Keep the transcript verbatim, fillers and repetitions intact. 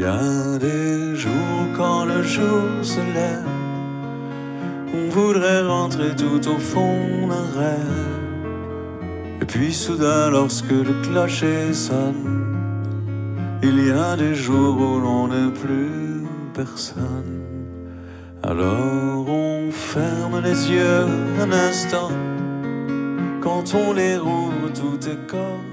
y a des jours quand le jour se lève, on voudrait rentrer tout au fond d'un rêve. Et puis soudain, lorsque le clocher sonne, il y a des jours où l'on n'est plus personne. Alors on ferme les yeux un instant, quand on les rouvre tout est comme